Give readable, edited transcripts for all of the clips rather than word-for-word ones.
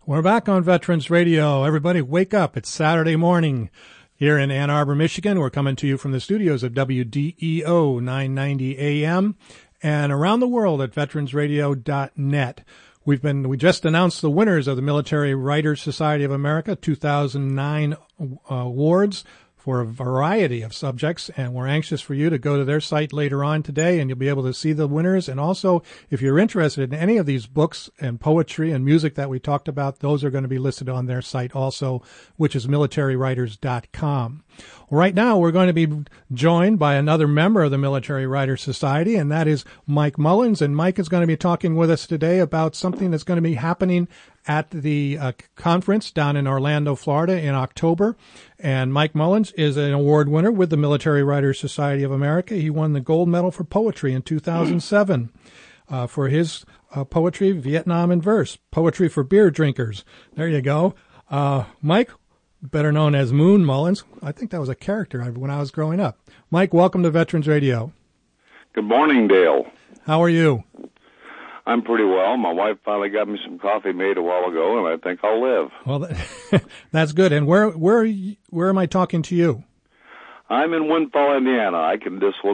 We're back on Veterans Radio. Everybody wake up. It's Saturday morning here in Ann Arbor, Michigan. We're coming to you from the studios of WDEO 990 AM and around the world at veteransradio.net. We just announced the winners of the Military Writers Society of America 2009 awards for a variety of subjects, and we're anxious for you to go to their site later on today, and you'll be able to see the winners. And also, if you're interested in any of these books and poetry and music that we talked about, those are going to be listed on their site also, which is militarywriters.com. Right now, we're going to be joined by another member of the Military Writers Society, and that is Mike Mullins. And Mike is going to be talking with us today about something that's going to be happening at the conference down in Orlando, Florida in October. And Mike Mullins is an award winner with the Military Writers Society of America. He won the gold medal for poetry in 2007 for his poetry, Vietnam in Verse, Poetry for Beer Drinkers. There you go. Mike, better known as Moon Mullins. I think that was a character when I was growing up. Mike, welcome to Veterans Radio. Good morning, Dale. How are you? I'm pretty well. My wife finally got me some coffee made a while ago, and I think I'll live. Well, that's good. And where am I talking to you? I'm in Windfall, Indiana. I can disclose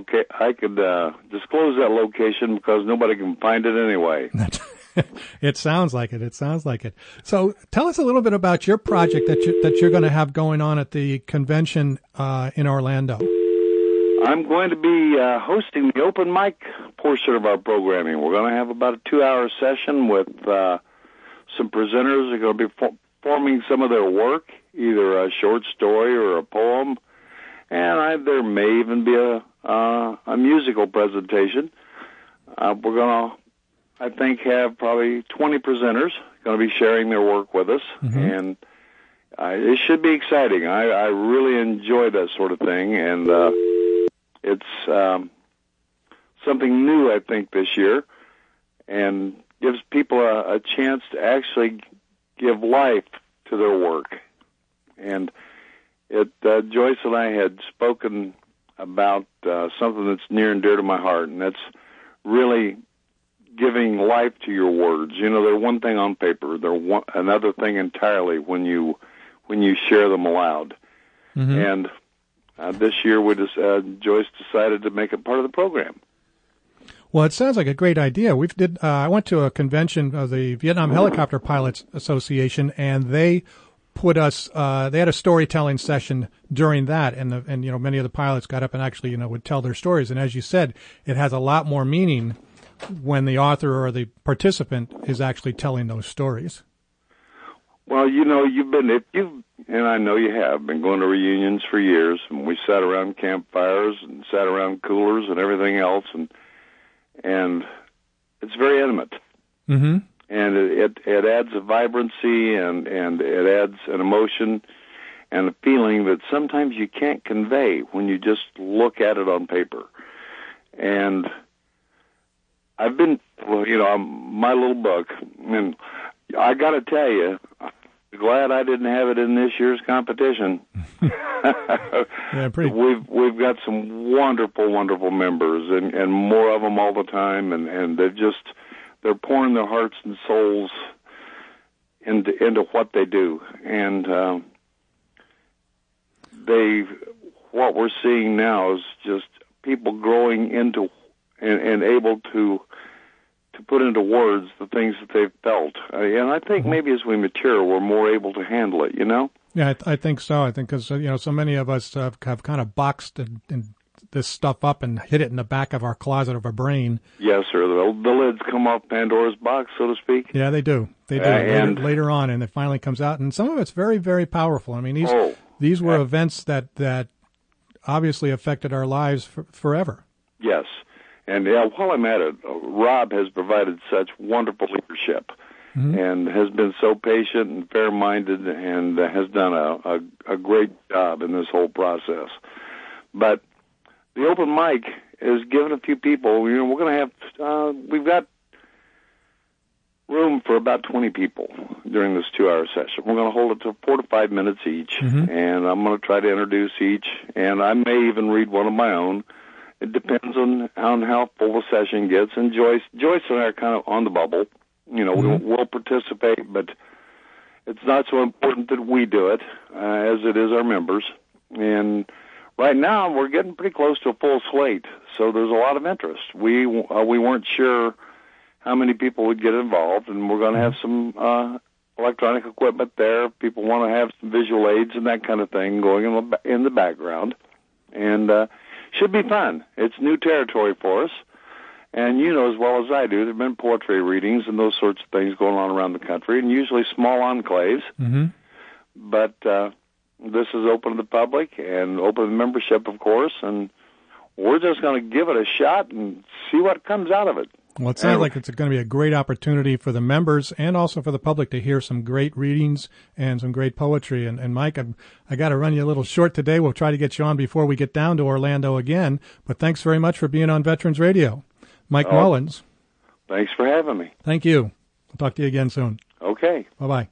that location because nobody can find it anyway. It sounds like it. So tell us a little bit about your project that you're going to have going on at the convention in Orlando. I'm going to be hosting the open mic portion of our programming. We're going to have about a 2-hour session with some presenters who are going to be performing some of their work, either a short story or a poem, and there may even be a musical presentation. We're going to, I think, have probably 20 presenters going to be sharing their work with us, and it should be exciting. I really enjoy that sort of thing, and it's something new, I think, this year, and gives people a chance to actually give life to their work. And Joyce and I had spoken about something that's near and dear to my heart, and that's really giving life to your words. You know, they're one thing on paper. They're another thing entirely when you share them aloud. And this year, Joyce decided to make it part of the program. Well, it sounds like a great idea. I went to a convention of the Vietnam Helicopter Pilots Association, and they put us. They had a storytelling session during that, and many of the pilots got up and actually would tell their stories. And as you said, it has a lot more meaning when the author or the participant is actually telling those stories. Well, and I know you have been going to reunions for years, and we sat around campfires and sat around coolers and everything else, and it's very intimate. And it adds a vibrancy and it adds an emotion and a feeling that sometimes you can't convey when you just look at it on paper. And I've been, my little book, and I got to tell you, I'm glad I didn't have it in this year's competition. Yeah, We've got some wonderful, wonderful members, and more of them all the time, and they're pouring their hearts and souls into what they do, and what we're seeing now is just people growing into and able to put into words the things that they've felt. And I think maybe as we mature, we're more able to handle it, Yeah, I think so. I think because, so many of us have kind of boxed and this stuff up and hid it in the back of our closet of our brain. Yes, sir. The lids come off Pandora's box, so to speak. Yeah, they do. They do. Later on, and it finally comes out. And some of it's very, very powerful. I mean, these were events that obviously affected our lives forever. Yes. And while I'm at it, Rob has provided such wonderful leadership and has been so patient and fair-minded and has done a great job in this whole process. But the open mic is given a few people. We're going to have, we've got room for about 20 people during this 2-hour session. We're going to hold it to 4 to 5 minutes each, and I'm going to try to introduce each, and I may even read one of my own. It depends on how full the session gets. And Joyce and I are kind of on the bubble. We'll participate, but it's not so important that we do it as it is our members. And right now, we're getting pretty close to a full slate, so there's a lot of interest. We weren't sure how many people would get involved, and we're going to have some electronic equipment there. People want to have some visual aids and that kind of thing going in the background, and should be fun. It's new territory for us, and you know as well as I do, there have been poetry readings and those sorts of things going on around the country, and usually small enclaves, but this is open to the public and open to membership, of course, and we're just going to give it a shot and see what comes out of it. Well, it sounds like it's going to be a great opportunity for the members and also for the public to hear some great readings and some great poetry. And Mike, I got to run you a little short today. We'll try to get you on before we get down to Orlando again. But thanks very much for being on Veterans Radio. Mike Mullins. Thanks for having me. Thank you. I'll talk to you again soon. Okay. Bye-bye.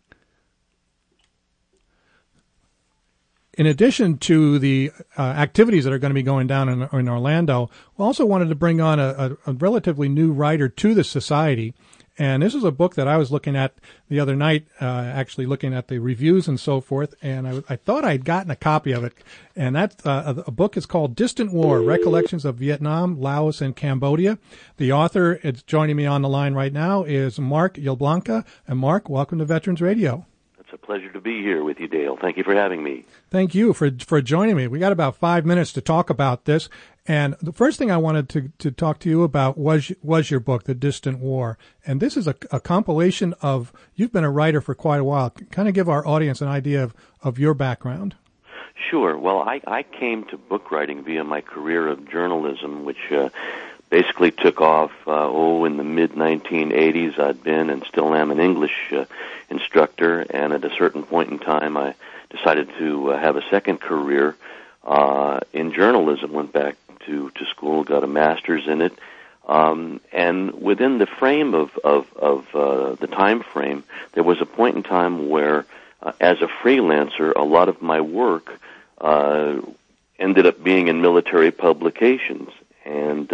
In addition to the activities that are going to be going down in Orlando, we also wanted to bring on a relatively new writer to the society. And this is a book that I was looking at the other night, actually looking at the reviews and so forth, and I thought I'd gotten a copy of it. And that a book is called Distant War, Recollections of Vietnam, Laos, and Cambodia. The author is joining me on the line right now is Mark Jablonka. And Mark, welcome to Veterans Radio. A pleasure to be here with you, Dale. Thank you for having me. Thank you for joining me. We got about 5 minutes to talk about this. And the first thing I wanted to talk to you about was your book, The Distant War. And this is a compilation of, you've been a writer for quite a while. Kind of give our audience an idea of your background. Sure. Well, I came to book writing via my career of journalism, which basically took off, in the mid-1980s. I'd been and still am an English instructor, and at a certain point in time, I decided to have a second career in journalism. Went back to school, got a master's in it, and within the frame of the time frame, there was a point in time where, as a freelancer, a lot of my work ended up being in military publications, and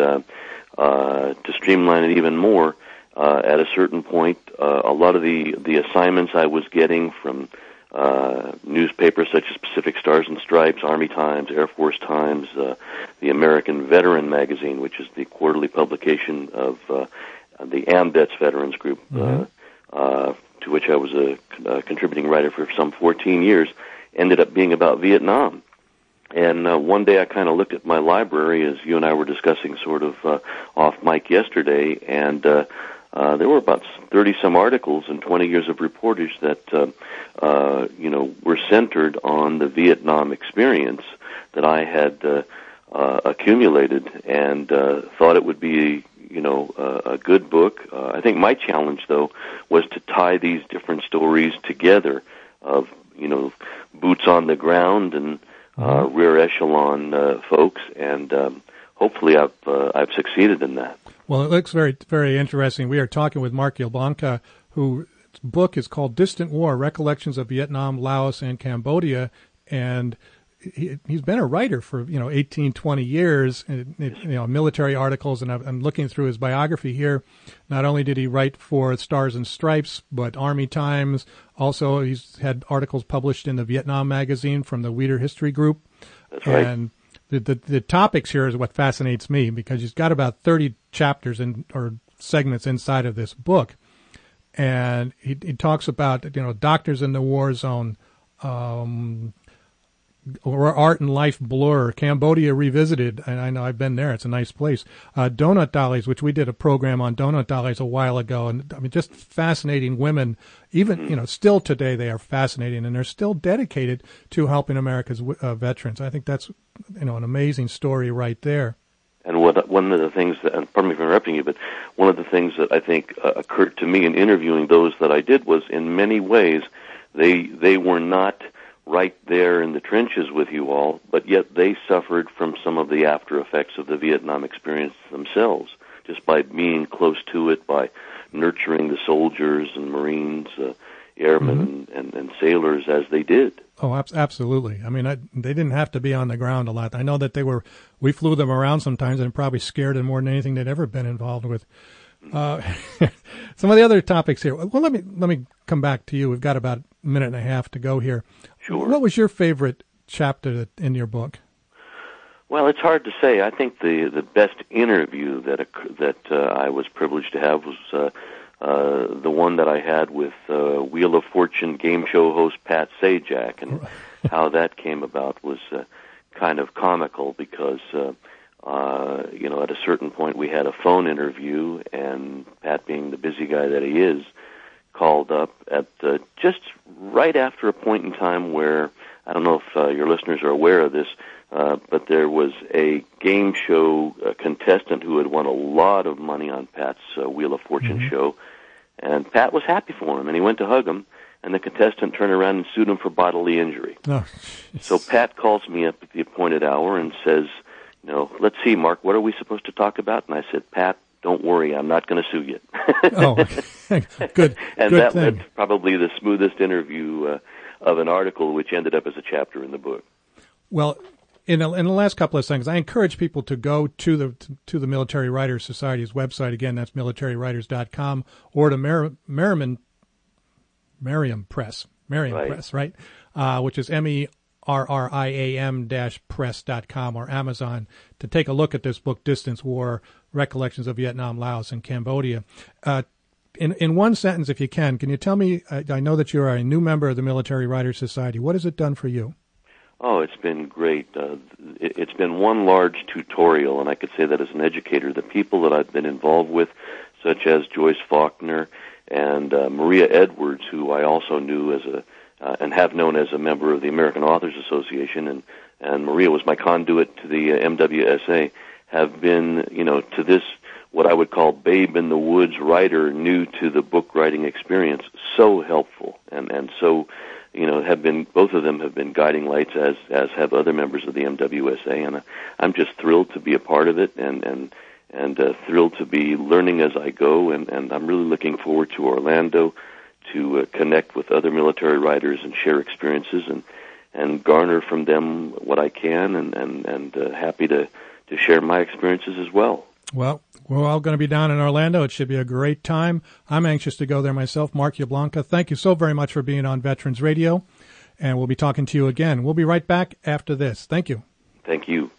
to streamline it even more, at a certain point, a lot of the assignments I was getting from newspapers such as Pacific Stars and Stripes, Army Times, Air Force Times, the American Veteran magazine, which is the quarterly publication of the AMVETS Veterans Group, to which I was a contributing writer for some 14 years, ended up being about Vietnam. And one day I kind of looked at my library, as you and I were discussing sort of off mic yesterday, and there were about 30-some articles and 20 years of reportage that, were centered on the Vietnam experience that I had accumulated, and thought it would be, a good book. I think my challenge, though, was to tie these different stories together of, boots on the ground and rear echelon folks, and hopefully I've succeeded in that. Well, it looks very, very interesting. We are talking with Mark Jablonka, whose book is called Distant War, Recollections of Vietnam, Laos, and Cambodia, and he's been a writer for 18, 20 years, military articles, and I'm looking through his biography here. Not only did he write for Stars and Stripes, but Army Times. Also, he's had articles published in the Vietnam magazine from the Weider History Group. That's right. And the topics here is what fascinates me, because he's got about 30 chapters or segments inside of this book, and he talks about doctors in the war zone. Or Art and Life Blur, Cambodia Revisited, and I know I've been there. It's a nice place. Donut Dollies, which we did a program on Donut Dollies a while ago, and I mean, just fascinating women. Even still today they are fascinating, and they're still dedicated to helping America's veterans. I think that's an amazing story right there. And one of the things that, and pardon me for interrupting you, but one of the things that I think occurred to me in interviewing those that I did was, in many ways, they were not right there in the trenches with you all, but yet they suffered from some of the after effects of the Vietnam experience themselves, just by being close to it, by nurturing the soldiers and Marines, airmen and sailors as they did. Oh, absolutely. I mean, they didn't have to be on the ground a lot. I know that we flew them around sometimes and probably scared them more than anything they'd ever been involved with. Some of the other topics here. Well, let me come back to you. We've got about minute and a half to go here. Sure. What was your favorite chapter in your book? Well, it's hard to say. I think the best interview that I was privileged to have was the one that I had with Wheel of Fortune game show host Pat Sajak, and how that came about was kind of comical because at a certain point we had a phone interview, and Pat, being the busy guy that he is, called up at just right after a point in time where, I don't know if your listeners are aware of this, but there was a game show contestant who had won a lot of money on Pat's Wheel of Fortune show, and Pat was happy for him, and he went to hug him, and the contestant turned around and sued him for bodily injury. Oh, so Pat calls me up at the appointed hour and says, let's see, Mark, what are we supposed to talk about? And I said, Pat, don't worry, I'm not going to sue you. Oh, good. And good that thing. was probably the smoothest interview of an article, which ended up as a chapter in the book. Well, in the last couple of seconds, I encourage people to go to the Military Writers Society's website. Again, that's militarywriters.com, or to Merriam Press, right? Which is MERRIAM-press.com, or Amazon, to take a look at this book, Distance War, Recollections of Vietnam, Laos, and Cambodia. In one sentence, if you can you tell me, I know that you are a new member of the Military Writers Society. What has it done for you? Oh, it's been great. It's been one large tutorial, and I could say that as an educator. The people that I've been involved with, such as Joyce Faulkner and Maria Edwards, who I also knew as and have known as a member of the American Authors Association, and Maria was my conduit to the MWSA, have been, to this, what I would call babe in the woods writer, new to the book writing experience, so helpful, and so, both of them have been guiding lights, as have other members of the MWSA, and I'm just thrilled to be a part of it, and thrilled to be learning as I go, and I'm really looking forward to Orlando to connect with other military writers and share experiences and garner from them what I can, and happy to share my experiences as well. Well, we're all going to be down in Orlando. It should be a great time. I'm anxious to go there myself. Mark Yablanca, thank you so very much for being on Veterans Radio, and we'll be talking to you again. We'll be right back after this. Thank you. Thank you.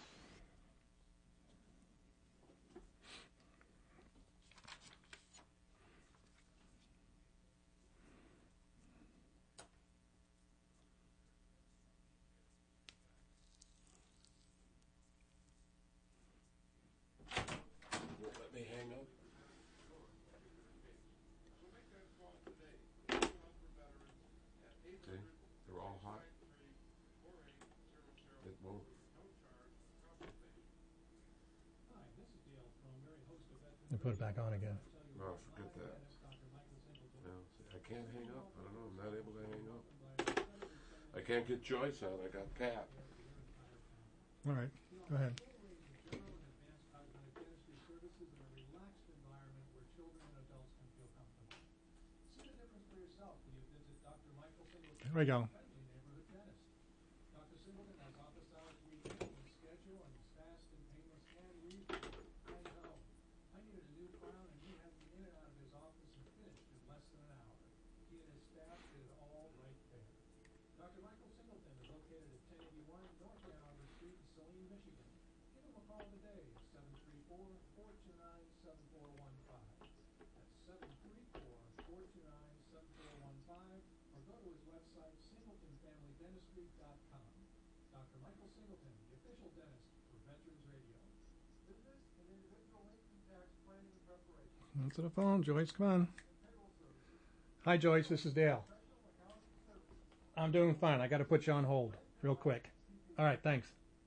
Put it back on again. Oh, forget that. No, I can't hang up. I don't know. I'm not able to hang up. I can't get Joyce out. I got Pat. All right. Go ahead. There we go. Answer the phone, Joyce. Come on. Hi, Joyce. This is Dale. I'm doing fine. I got to put you on hold real quick. All right. Thanks.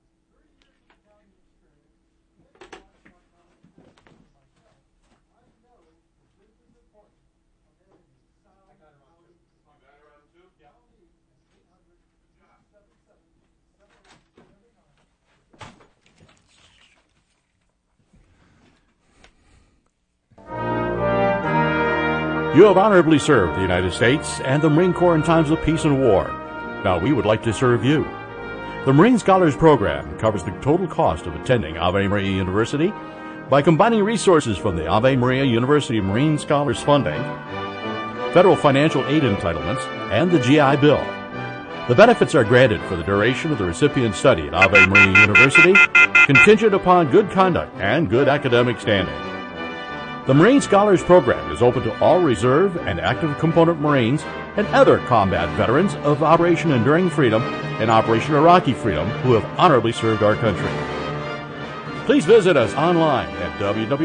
You have honorably served the United States and the Marine Corps in times of peace and war. Now we would like to serve you. The Marine Scholars Program covers the total cost of attending Ave Maria University by combining resources from the Ave Maria University Marine Scholars Funding, federal financial aid entitlements, and the GI Bill. The benefits are granted for the duration of the recipient's study at Ave Maria University, contingent upon good conduct and good academic standing. The Marine Scholars Program is open to all reserve and active component Marines and other combat veterans of Operation Enduring Freedom and Operation Iraqi Freedom who have honorably served our country. Please visit us online at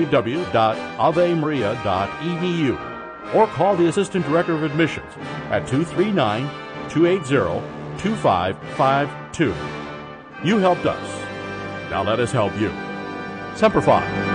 www.avemaria.edu or call the Assistant Director of Admissions at 239-280-2552. You helped us. Now let us help you. Semper Fi.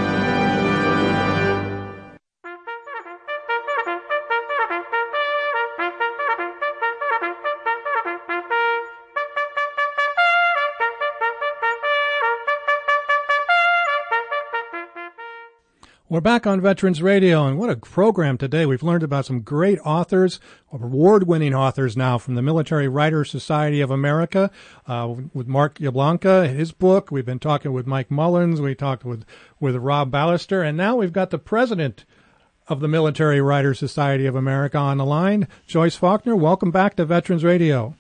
We're back on Veterans Radio, and what a program today. We've learned about some great authors, award-winning authors now from the Military Writers Society of America, with Mark Yablanka, his book. We've been talking with Mike Mullins. We talked with Rob Ballister, and now we've got the president of the Military Writers Society of America on the line, Joyce Faulkner. Welcome back to Veterans Radio.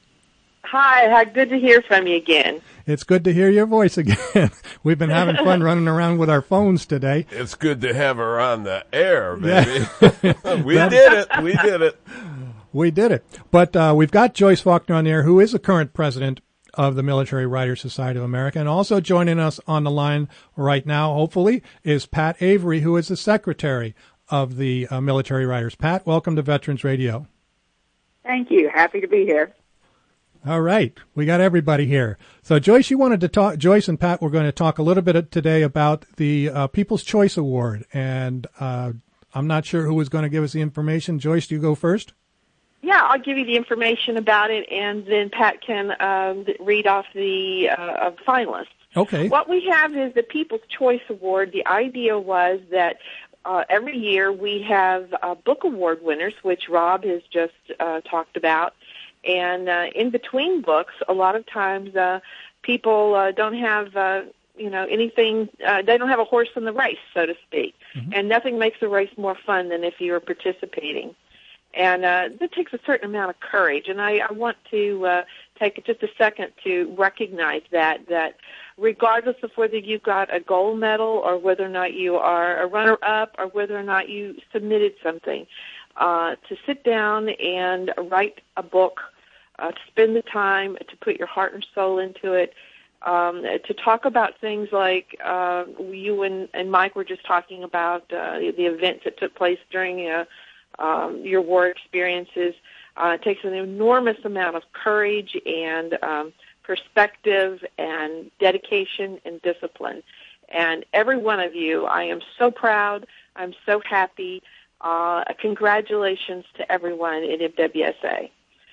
Hi, good to hear from you again. It's good to hear your voice again. We've been having fun running around with our phones today. It's good to have her on the air, baby. Yeah. We did it. We did it. But we've got Joyce Faulkner on the air, who is the current president of the Military Writers Society of America. And also joining us on the line right now, hopefully, is Pat Avery, who is the secretary of the Military Writers. Pat, welcome to Veterans Radio. Thank you. Happy to be here. All right. We got everybody here. So, Joyce, you wanted to talk, Joyce and Pat, we're going to talk a little bit today about the People's Choice Award. And I'm not sure who was going to give us the information. Joyce, do you go first? Yeah, I'll give you the information about it, and then Pat can read off the finalists. Okay. What we have is the People's Choice Award. The idea was that every year we have book award winners, which Rob has just talked about. And in between books, a lot of times people don't have, anything. They don't have a horse in the race, so to speak. Mm-hmm. And nothing makes a race more fun than if you're participating. And that takes a certain amount of courage. And I want to take just a second to recognize that regardless of whether you got a gold medal or whether or not you are a runner-up or whether or not you submitted something, to sit down and write a book, to spend the time to put your heart and soul into it, to talk about things like you and Mike were just talking about the events that took place during your war experiences. It takes an enormous amount of courage and perspective and dedication and discipline. And every one of you, I am so proud. I'm so happy. Congratulations to everyone in MWSA.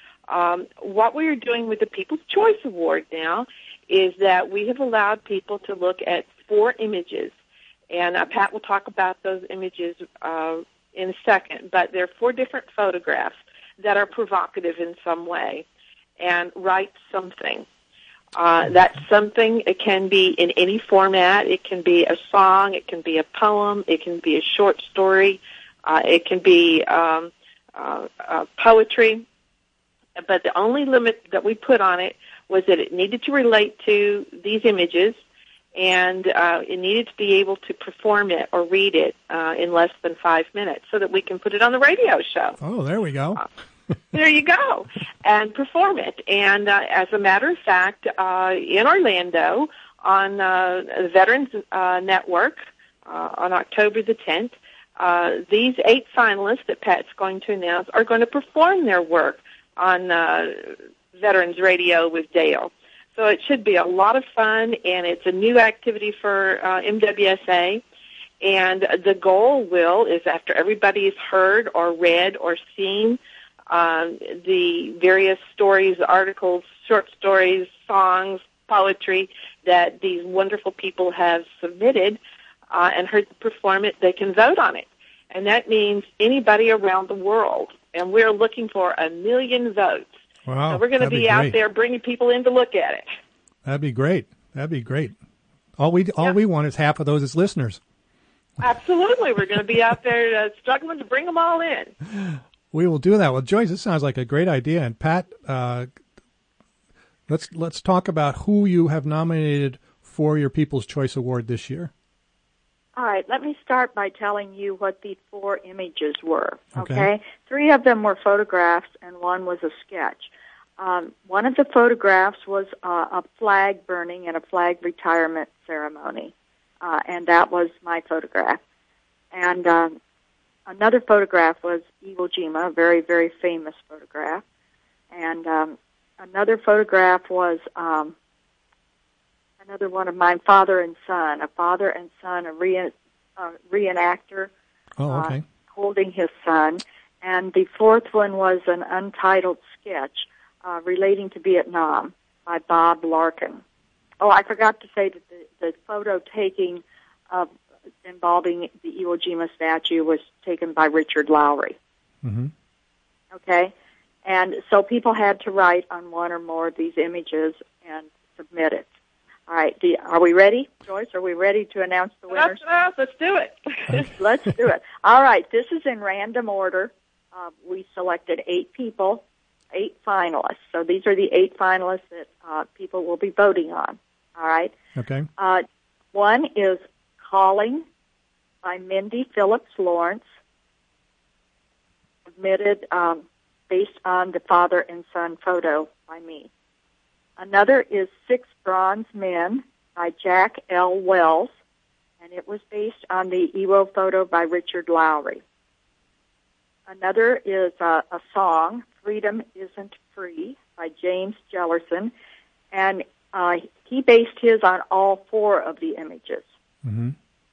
What we are doing with the People's Choice Award now is that we have allowed people to look at 4 images. And Pat will talk about those images in a second. But there are 4 different photographs that are provocative in some way and write something. That something, it can be in any format. It can be a song. It can be a poem. It can be a short story. It can be poetry. But the only limit that we put on it was that it needed to relate to these images, and it needed to be able to perform it or read it in less than 5 minutes so that we can put it on the radio show. Oh, there we go. There you go. And perform it. And as a matter of fact, in Orlando on the Veterans Network on October the 10th, these 8 finalists that Pat's going to announce are going to perform their work on Veterans Radio with Dale. So it should be a lot of fun, and it's a new activity for MWSA. And the goal is after everybody has heard or read or seen the various stories, articles, short stories, songs, poetry that these wonderful people have submitted and heard them perform it, they can vote on it. And that means anybody around the world. And we're looking for 1 million votes. Wow. So we're going to be out there bringing people in to look at it. That'd be great. All we want is half of those as listeners. Absolutely. We're going to be out there struggling to bring them all in. We will do that. Well, Joyce, this sounds like a great idea. And Pat, let's talk about who you have nominated for your People's Choice Award this year. All right, let me start by telling you what the 4 images were, okay? 3 of them were photographs and 1 was a sketch. One of the photographs was a flag burning at a flag retirement ceremony, and that was my photograph. And another photograph was Iwo Jima, a very, very famous photograph. And another photograph was another one of mine, father and son, a reenactor holding his son. And the 4th one was an untitled sketch relating to Vietnam by Bob Larkin. Oh, I forgot to say that the photo taking involving the Iwo Jima statue was taken by Richard Lowry. Mm-hmm. Okay? And so people had to write on 1 or more of these images and submit it. All right, are we ready, Joyce? Are we ready to announce the winners? Let's do it. Let's do it. All right, this is in random order. We selected 8 people, 8 finalists. So these are the 8 finalists that people will be voting on. All right? Okay. 1 is Calling by Mindy Phillips Lawrence, submitted based on the father and son photo by me. Another is 6 Bronze Men by Jack L. Wells, and it was based on the Iwo photo by Richard Lowry. Another is a song, Freedom Isn't Free, by James Jellerson, and he based his on all 4 of the images. Mm-hmm.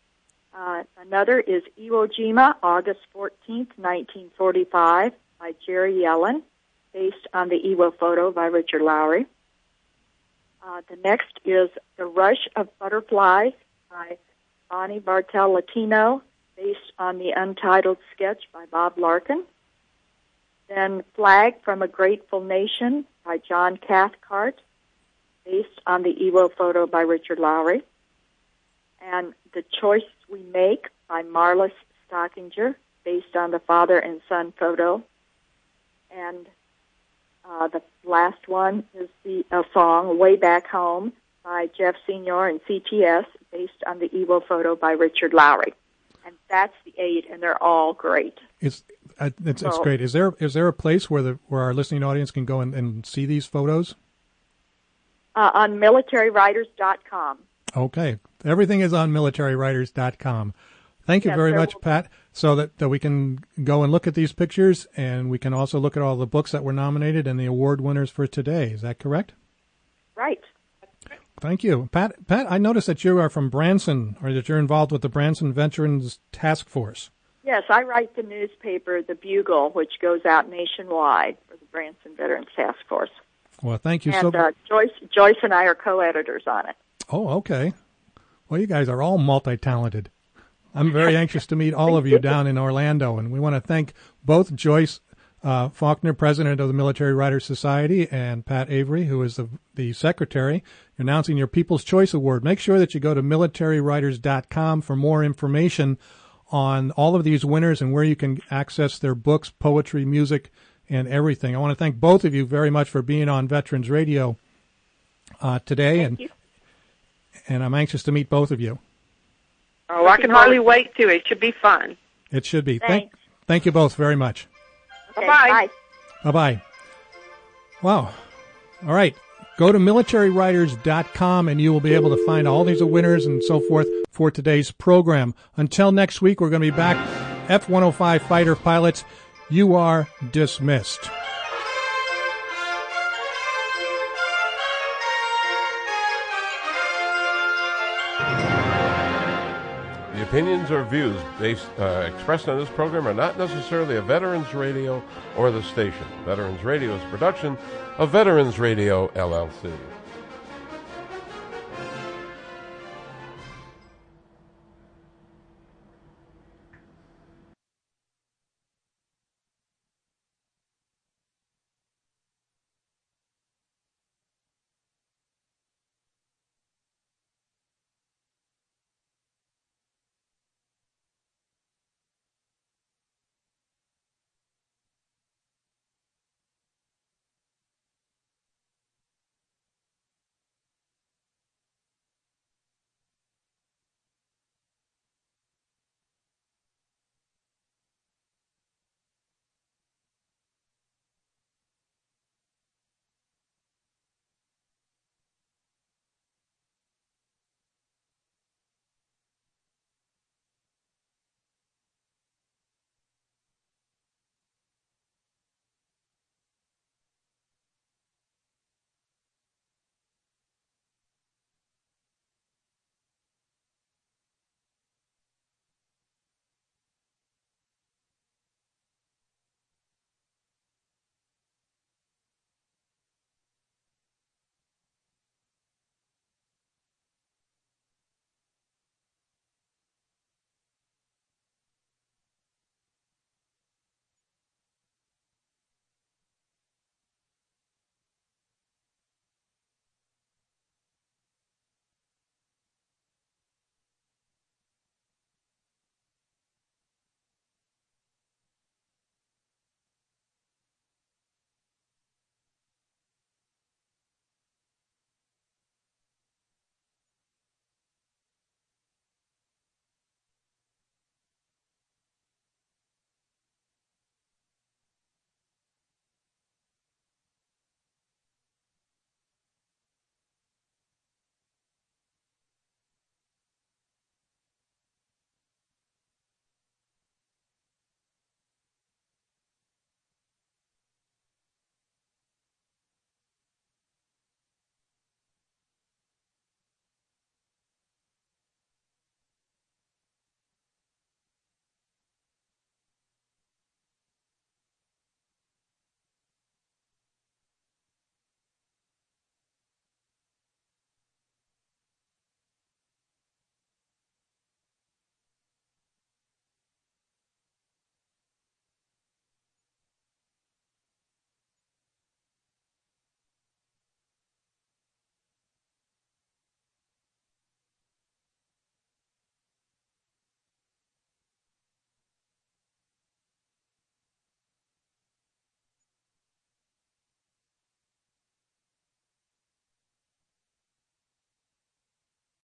Another is Iwo Jima, August 14th, 1945, by Jerry Yellen, based on the Iwo photo by Richard Lowry. The next is The Rush of Butterflies by Bonnie Bartel Latino, based on the untitled sketch by Bob Larkin. Then Flag from a Grateful Nation by John Cathcart, based on the Iwo photo by Richard Lowry. And The Choice We Make by Marlis Stockinger, based on the father and son photo. And the last one is a song, Way Back Home, by Jeff Senior and CTS, based on the Iwo photo by Richard Lowry. And that's the 8, and they're all great. It's great. Is there a place where our listening audience can go and see these photos? On militarywriters.com. Okay. Everything is on militarywriters.com. Thank you very much, Pat, so that we can go and look at these pictures, and we can also look at all the books that were nominated and the award winners for today. Is that correct? Right. Thank you. Pat, I noticed that you are from Branson, or that you're involved with the Branson Veterans Task Force. Yes, I write the newspaper, The Bugle, which goes out nationwide for the Branson Veterans Task Force. Well, thank you. And Joyce and I are co-editors on it. Oh, okay. Well, you guys are all multi-talented. I'm very anxious to meet all of you down in Orlando, and we want to thank both Joyce Faulkner, president of the Military Writers Society, and Pat Avery, who is the secretary, announcing your People's Choice Award. Make sure that you go to militarywriters.com for more information on all of these winners and where you can access their books, poetry, music, and everything. I want to thank both of you very much for being on Veterans Radio today, and I'm anxious to meet both of you. Oh, I can hardly wait to. It should be fun. It should be. Thanks. Thank you both very much. Okay, bye. Bye-bye. Wow. All right. Go to militarywriters.com and you will be able to find all these winners and so forth for today's program. Until next week, we're going to be back. F-105 fighter pilots, you are dismissed. The opinions or views expressed on this program are not necessarily of Veterans Radio or the station. Veterans Radio is a production of Veterans Radio, LLC.